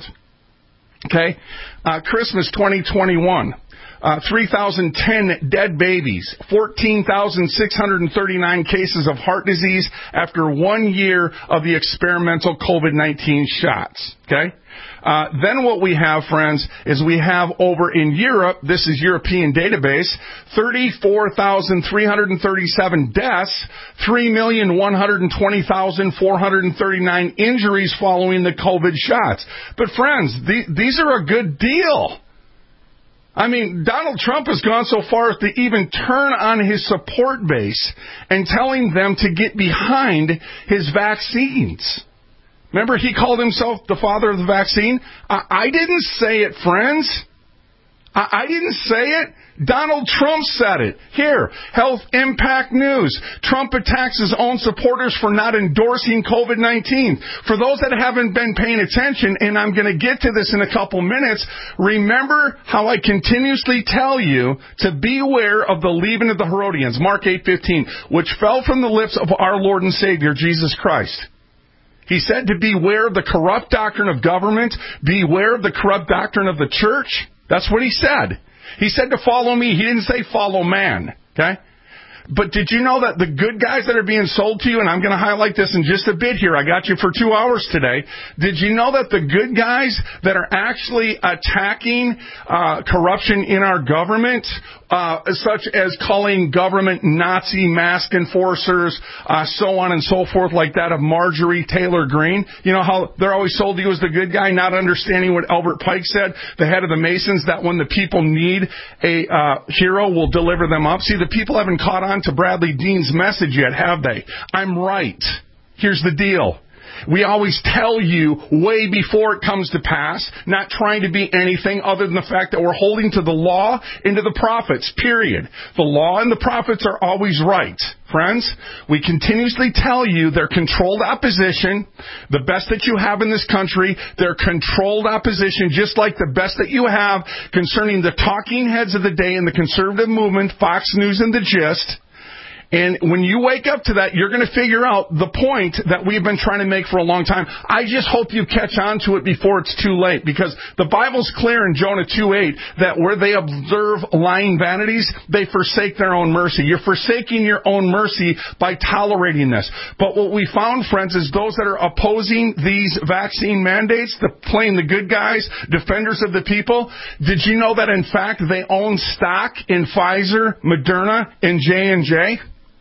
Okay? Uh, Christmas twenty twenty-one. Uh, three thousand ten dead babies, fourteen thousand six hundred thirty-nine cases of heart disease after one year of the experimental COVID nineteen shots. Okay? Uh, then what we have, friends, is we have over in Europe, this is European database, thirty-four thousand three hundred thirty-seven deaths, three million one hundred twenty thousand four hundred thirty-nine injuries following the COVID shots. But friends, the, these are a good deal. I mean, Donald Trump has gone so far as to even turn on his support base and telling them to get behind his vaccines. Remember, he called himself the father of the vaccine? I, I didn't say it, friends. I, I didn't say it. Donald Trump said it. Here, Health Impact News. Trump attacks his own supporters for not endorsing COVID nineteen. For those that haven't been paying attention, and I'm going to get to this in a couple minutes, remember how I continuously tell you to beware of the leaven of the Herodians, Mark eight fifteen, which fell from the lips of our Lord and Savior, Jesus Christ. He said to beware of the corrupt doctrine of government, beware of the corrupt doctrine of the church. That's what he said. He said to follow me. He didn't say follow man. Okay? But did you know that the good guys that are being sold to you, and I'm going to highlight this in just a bit here, I got you for two hours today. Did you know that the good guys that are actually attacking uh, corruption in our government, uh, such as calling government Nazi mask enforcers, uh, so on and so forth, like that of Marjorie Taylor Greene? You know how they're always sold to you as the good guy, not understanding what Albert Pike said, the head of the Masons, that when the people need a uh, hero, will deliver them up. See, the people haven't caught on to Bradley Dean's message yet, have they? I'm right. Here's the deal. We always tell you way before it comes to pass, not trying to be anything other than the fact that we're holding to the law and to the prophets, period. The law and the prophets are always right. Friends, we continuously tell you they're controlled opposition, the best that you have in this country. They're controlled opposition, just like the best that you have concerning the talking heads of the day in the conservative movement, Fox News and the GIST. And when you wake up to that, you're going to figure out the point that we've been trying to make for a long time. I just hope you catch on to it before it's too late, because the Bible's clear in Jonah two eight that where they observe lying vanities, they forsake their own mercy. You're forsaking your own mercy by tolerating this. But what we found, friends, is those that are opposing these vaccine mandates, the playing the good guys, defenders of the people, did you know that, in fact, they own stock in Pfizer, Moderna, and J and J?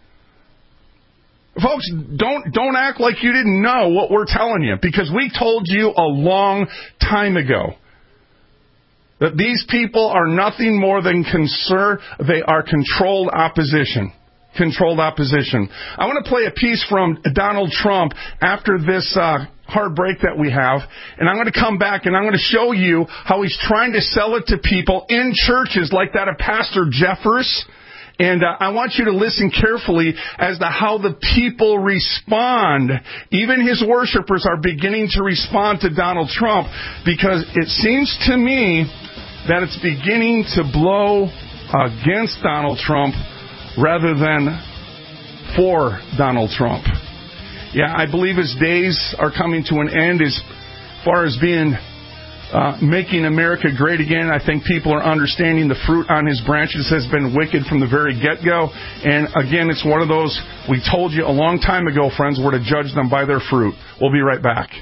Folks, don't don't act like you didn't know what we're telling you, because we told you a long time ago that these people are nothing more than concern. They are controlled opposition. Controlled opposition. I want to play a piece from Donald Trump after this uh, hard break that we have, and I'm going to come back and I'm going to show you how he's trying to sell it to people in churches like that of Pastor Jeffers. And uh, I want you to listen carefully as to how the people respond. Even his worshipers are beginning to respond to Donald Trump, because it seems to me that it's beginning to blow against Donald Trump rather than for Donald Trump. Yeah, I believe his days are coming to an end as far as being Uh, making America great again. I think people are understanding the fruit on his branches has been wicked from the very get-go. And again, it's one of those, we told you a long time ago, friends, we're to judge them by their fruit. We'll be right back.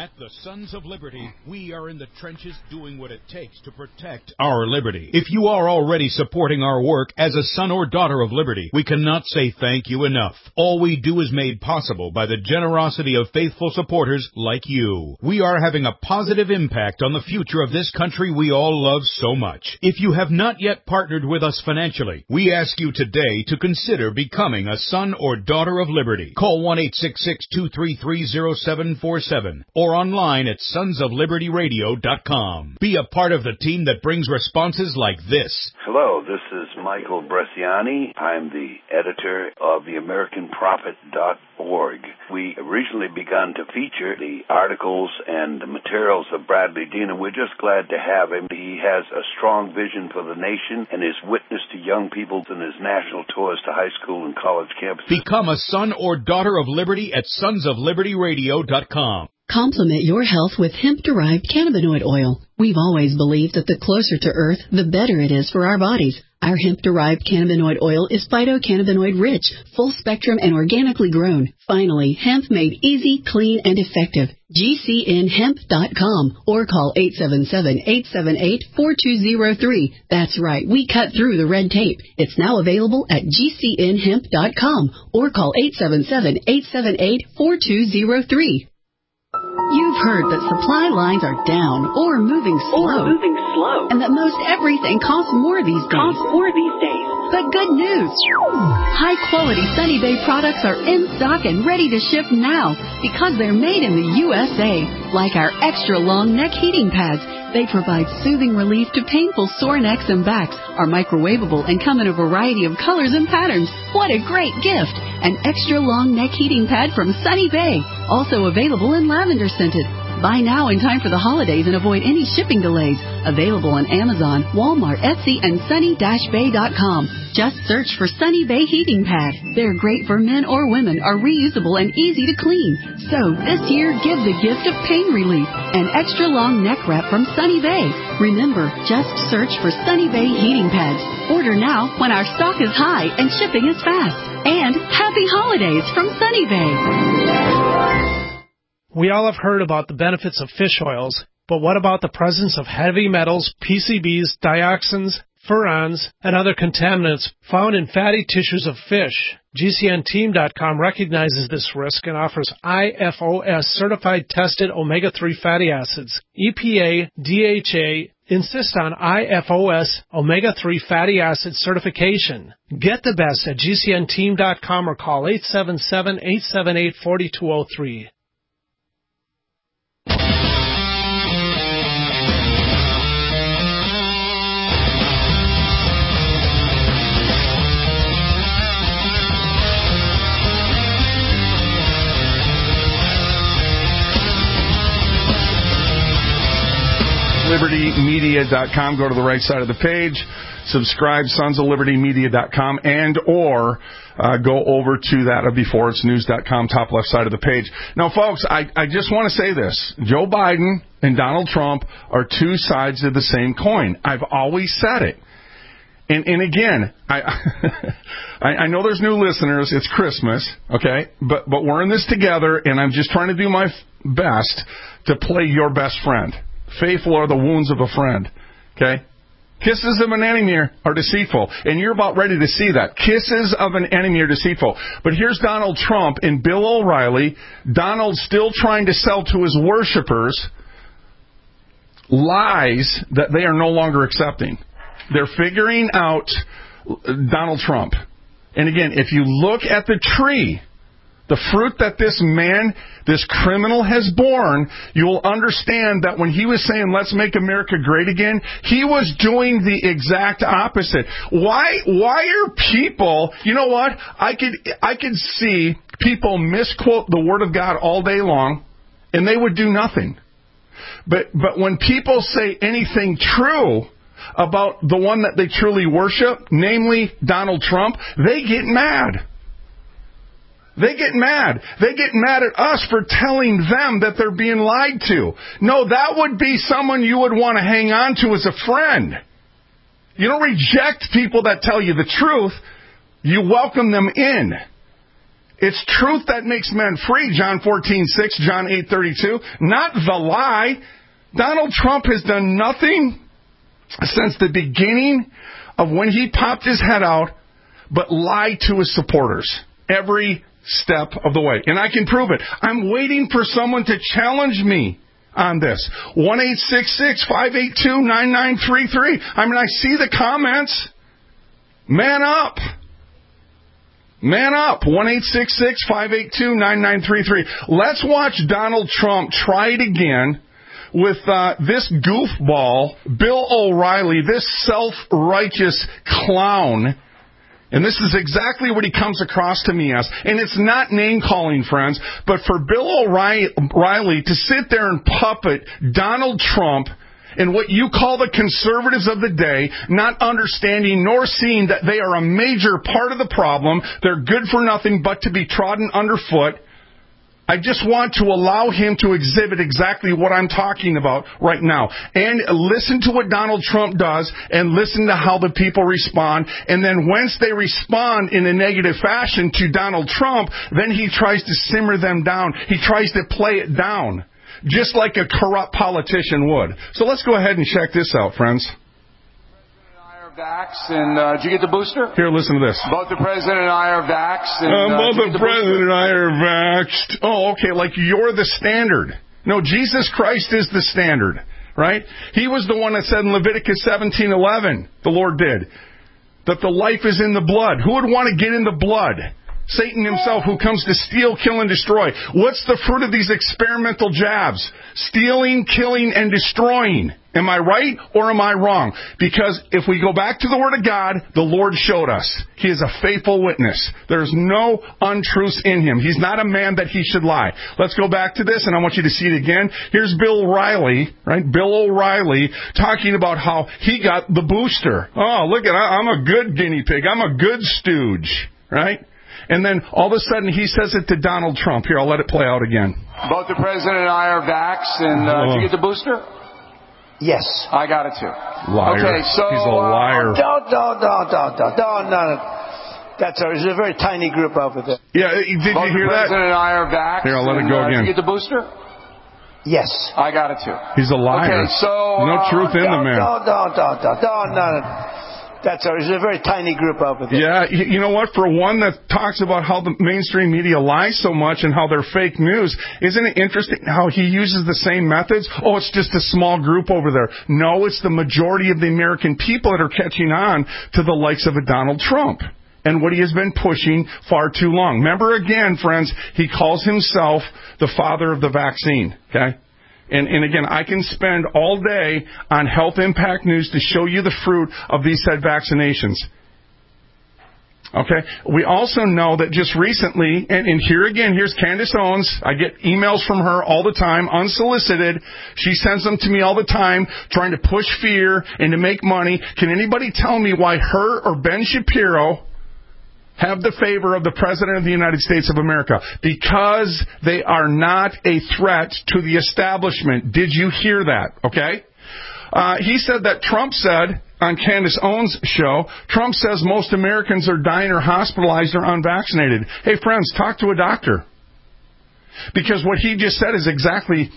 At the Sons of Liberty, we are in the trenches doing what it takes to protect our liberty. If you are already supporting our work as a son or daughter of liberty, we cannot say thank you enough. All we do is made possible by the generosity of faithful supporters like you. We are having a positive impact on the future of this country we all love so much. If you have not yet partnered with us financially, we ask you today to consider becoming a son or daughter of liberty. Call one eight six six, two three three, zero seven four seven or online at sons of liberty radio dot com. Be a part of the team that brings responses like this. Hello, this is Michael Bresciani. I'm the editor of the American Prophet dot org. We originally begun to feature the articles and the materials of Bradley Dean, and we're just glad to have him. He has a strong vision for the nation and his witness to young people in his national tours to high school and college campuses. Become a son or daughter of liberty at sons of liberty radio dot com. Complement your health with hemp-derived cannabinoid oil. We've always believed that the closer to Earth, the better it is for our bodies. Our hemp-derived cannabinoid oil is phytocannabinoid-rich, full-spectrum, and organically grown. Finally, hemp made easy, clean, and effective. G C N hemp dot com or call eight seven seven, eight seven eight, four two zero three. That's right, we cut through the red tape. It's now available at G C N hemp dot com or call eight seven seven, eight seven eight, four two zero three. You've heard that supply lines are down or moving slow, or moving slow, and that most everything costs more these days. Costs more these days. But good news! High-quality Sunny Bay products are in stock and ready to ship now because they're made in the U S A. Like our extra-long neck heating pads, they provide soothing relief to painful sore necks and backs, are microwavable, and come in a variety of colors and patterns. What a great gift! An extra-long neck heating pad from Sunny Bay, also available in lavender scented. Buy now in time for the holidays and avoid any shipping delays. Available on Amazon, Walmart, Etsy, and sunny dash bay dot com. Just search for Sunny Bay Heating Pad. They're great for men or women, are reusable and easy to clean. So this year, give the gift of pain relief. An extra long neck wrap from Sunny Bay. Remember, just search for Sunny Bay Heating Pads. Order now when our stock is high and shipping is fast. And happy holidays from Sunny Bay. We all have heard about the benefits of fish oils, but what about the presence of heavy metals, P C Bs, dioxins, furans, and other contaminants found in fatty tissues of fish? G C N team dot com recognizes this risk and offers I F O S certified tested omega three fatty acids. E P A, D H A insist on I F O S omega three fatty acid certification. Get the best at G C N team dot com or call eight seven seven, eight seven eight, four two zero three. liberty media dot com. Go to the right side of the page. Subscribe, sons of liberty media dot com, and or uh, go over to that before it's news dot com, top left side of the page. Now, folks, I, I just want to say this. Joe Biden and Donald Trump are two sides of the same coin. I've always said it. And, and again, I, I I know there's new listeners. It's Christmas, okay? But but we're in this together, and I'm just trying to do my best to play your best friend. Faithful are the wounds of a friend, okay? Kisses of an enemy are deceitful, and you're about ready to see that. Kisses of an enemy are deceitful. But here's Donald Trump and Bill O'Reilly. Donald's still trying to sell to his worshipers lies that they are no longer accepting. They're figuring out Donald Trump. And again, if you look at the tree, the fruit that this man, this criminal has borne, you'll understand that when he was saying, let's make America great again, he was doing the exact opposite. Why, why are people, you know what? I could, I could see people misquote the Word of God all day long, and they would do nothing. But, but when people say anything true about the one that they truly worship, namely Donald Trump, they get mad. They get mad. They get mad at us for telling them that they're being lied to. No, that would be someone you would want to hang on to as a friend. You don't reject people that tell you the truth. You welcome them in. It's truth that makes men free, John fourteen six, John eight thirty-two, not the lie. Donald Trump has done nothing since the beginning of when he popped his head out but lie to his supporters every step of the way. And I can prove it. I'm waiting for someone to challenge me on this. one eight six six, five eight two, nine nine three three. I mean, I see the comments. Man up. Man up. one eight six six, five eight two, nine nine three three. Let's watch Donald Trump try it again with uh, this goofball, Bill O'Reilly, this self-righteous clown. And this is exactly what he comes across to me as. And it's not name-calling, friends, but for Bill O'Reilly to sit there and puppet Donald Trump and what you call the conservatives of the day, not understanding nor seeing that they are a major part of the problem, they're good for nothing but to be trodden underfoot. I just want to allow him to exhibit exactly what I'm talking about right now. And listen to what Donald Trump does and listen to how the people respond. And then once they respond in a negative fashion to Donald Trump, then he tries to simmer them down. He tries to play it down, just like a corrupt politician would. So let's go ahead and check this out, friends. Vax, and uh, did you get the booster? Here, listen to this. Both the president and I are vaxxed. And, um, uh, both the, the president and I are vaxxed. Oh, okay, like you're the standard. No, Jesus Christ is the standard, right? He was the one that said in Leviticus seventeen eleven, the Lord did, that the life is in the blood. Who would want to get in the blood? Satan himself, who comes to steal, kill, and destroy. What's the fruit of these experimental jabs? Stealing, killing, and destroying. Am I right or am I wrong? Because if we go back to the Word of God, the Lord showed us. He is a faithful witness. There's no untruths in him. He's not a man that he should lie. Let's go back to this, and I want you to see it again. Here's Bill O'Reilly, right? Bill O'Reilly talking about how he got the booster. Oh, look at I'm a good guinea pig. I'm a good stooge, right? And then all of a sudden he says it to Donald Trump. Here, I'll let it play out again. Both the president and I are vaxxed, and uh, oh. did you get the booster? Yes. I got it too. Liar. Okay, so... He's a liar. Uh, don't, don't, don't, don't, don't, don't, no. That's a, it's a very tiny group over there. Yeah, did Both you hear that? Both the president and I are vaxxed. Here, I'll let and, it go uh, again. Did you get the booster? Yes. I got it too. He's a liar. Okay, so... No uh, truth in the man. Don't, don't, don't, don't, don't, no, no. That's a, it's a very tiny group over there. Yeah, you know what? For one that talks about how the mainstream media lies so much and how they're fake news, isn't it interesting how he uses the same methods? Oh, it's just a small group over there. No, it's the majority of the American people that are catching on to the likes of a Donald Trump and what he has been pushing far too long. Remember again, friends, he calls himself the father of the vaccine, okay? And, and again, I can spend all day on Health Impact News to show you the fruit of these said vaccinations. Okay? We also know that just recently, and, and here again, here's Candace Owens. I get emails from her all the time, unsolicited. She sends them to me all the time, trying to push fear and to make money. Can anybody tell me why her or Ben Shapiro have the favor of the President of the United States of America? Because they are not a threat to the establishment. Did you hear that? Okay? Uh, he said that Trump said on Candace Owens' show, Trump says most Americans are dying or hospitalized or unvaccinated. Hey, friends, talk to a doctor. Because what he just said is exactly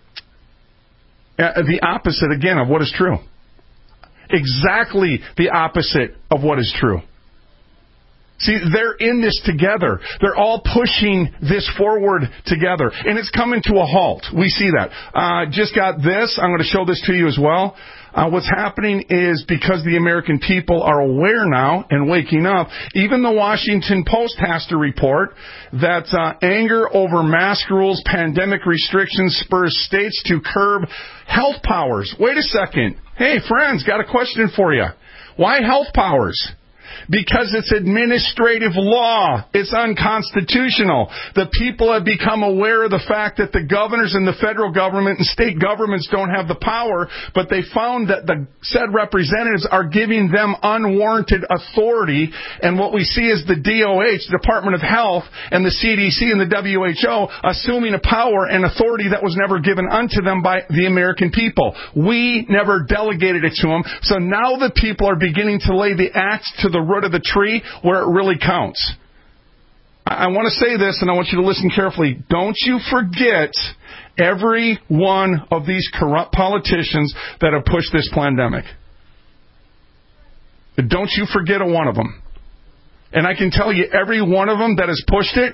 the opposite, again, of what is true. Exactly the opposite of what is true. See, they're in this together. They're all pushing this forward together. And it's coming to a halt. We see that. Uh, just got this. I'm going to show this to you as well. Uh, what's happening is because the American people are aware now and waking up, even the Washington Post has to report that uh, anger over mask rules, pandemic restrictions spurs states to curb health powers. Wait a second. Hey, friends, got a question for you. Why health powers? Because it's administrative law. It's unconstitutional. The people have become aware of the fact that the governors and the federal government and state governments don't have the power, but they found that the said representatives are giving them unwarranted authority. And what we see is the D O H, the Department of Health, and the C D C and the W H O assuming a power and authority that was never given unto them by the American people. We never delegated it to them. So now the people are beginning to lay the axe to the root of the tree where it really counts. I want to say this, and I want you to listen carefully. Don't you forget every one of these corrupt politicians that have pushed this pandemic. Don't you forget a one of them. And I can tell you, every one of them that has pushed it,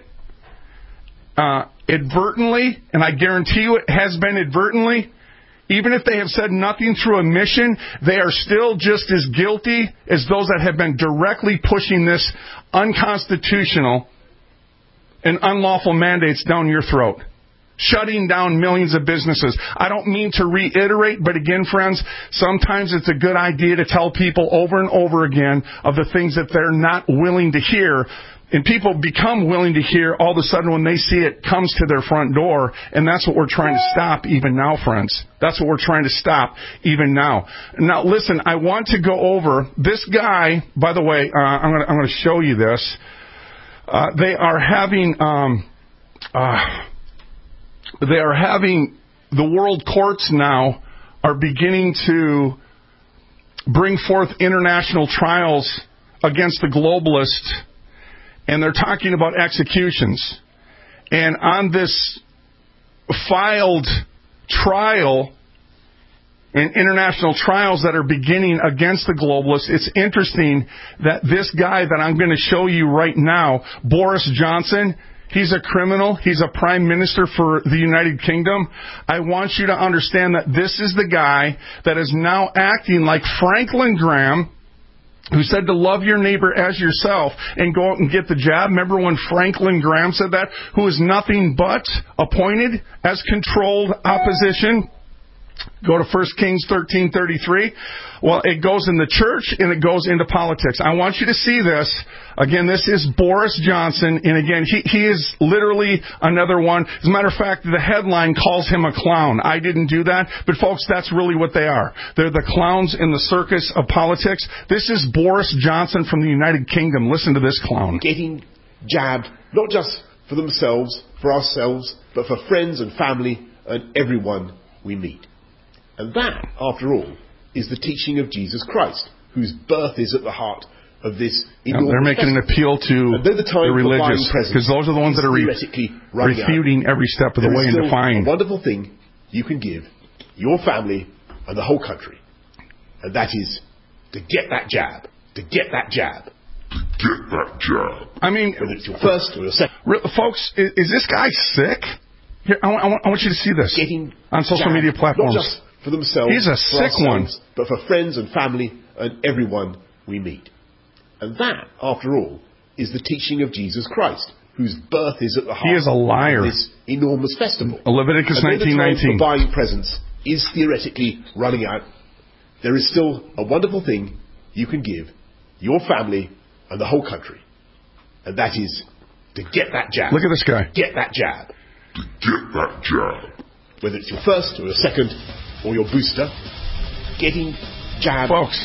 uh, advertently, and I guarantee you it has been advertently, even if they have said nothing through omission, they are still just as guilty as those that have been directly pushing this unconstitutional and unlawful mandates down your throat, shutting down millions of businesses. I don't mean to reiterate, but again, friends, sometimes it's a good idea to tell people over and over again of the things that they're not willing to hear. And people become willing to hear all of a sudden when they see it comes to their front door, and that's what we're trying to stop even now, friends. That's what we're trying to stop even now. Now, listen, I want to go over this guy. By the way, uh, I'm going I'm to show you this. Uh, they are having, um, uh, they are having the world courts now are beginning to bring forth international trials against the globalists. And they're talking about executions. And on this filed trial and international trials that are beginning against the globalists, it's interesting that this guy that I'm going to show you right now, Boris Johnson, he's a criminal. He's a prime minister for the United Kingdom. I want you to understand that this is the guy that is now acting like Franklin Graham, who said to love your neighbor as yourself and go out and get the jab. Remember when Franklin Graham said that? Who is nothing but appointed as controlled opposition. Go to First Kings thirteen thirty-three. Well, it goes in the church and it goes into politics. I want you to see this. Again, this is Boris Johnson. And again, he, he is literally another one. As a matter of fact, the headline calls him a clown. I didn't do that. But folks, that's really what they are. They're the clowns in the circus of politics. This is Boris Johnson from the United Kingdom. Listen to this clown. Getting jabbed, not just for themselves, for ourselves, but for friends and family and everyone we meet. And that, after all, is the teaching of Jesus Christ, whose birth is at the heart of this enormous. They're making an appeal to the, the religious, because those are the ones that are re- refuting out. every step of the there way and defying. A wonderful thing you can give your family and the whole country, and that is to get that jab, to get that jab. To get that jab. I mean, whether it's your first or your second. Folks, is, is this guy sick? Here, I, I, want, I want you to see this Getting on social jabbed, media platforms. Not just for themselves, he's a sick one, but for friends and family and everyone we meet. And that, after all, is the teaching of Jesus Christ, whose birth is at the heart he is a liar. of this enormous festival. Leviticus nineteen nineteen. And the time for buying presents is theoretically running out, there is still a wonderful thing you can give your family and the whole country. And that is to get that jab. Look at this guy. Get that jab. To get that jab. Whether it's your first or your second or your booster, getting jabbed. Folks,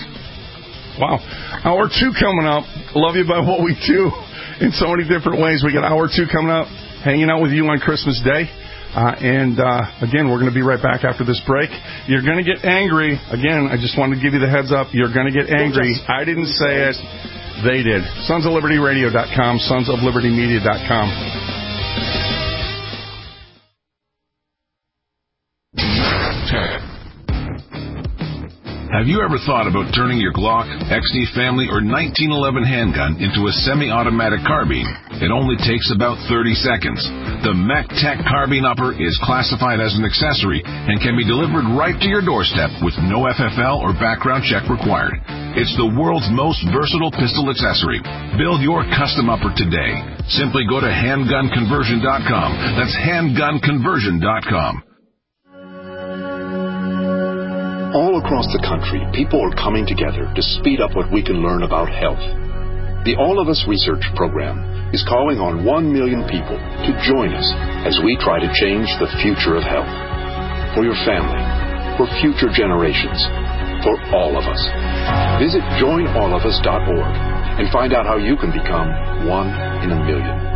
wow. Hour two coming up. Love you by what we do in so many different ways. We got hour two coming up, hanging out with you on Christmas Day. Uh, and, uh, again, we're going to be right back after this break. You're going to get angry. Again, I just wanted to give you the heads up. You're going to get angry. I didn't say it. They did. sons of liberty radio dot com, sons of liberty media dot com. Have you ever thought about turning your Glock, X D Family, or nineteen eleven handgun into a semi-automatic carbine? It only takes about thirty seconds. The MechTech Carbine Upper is classified as an accessory and can be delivered right to your doorstep with no F F L or background check required. It's the world's most versatile pistol accessory. Build your custom upper today. Simply go to handgun conversion dot com. That's handgun conversion dot com. All across the country, people are coming together to speed up what we can learn about health. The All of Us Research Program is calling on one million people to join us as we try to change the future of health. For your family, for future generations, for all of us. Visit join all of us dot org and find out how you can become one in a million.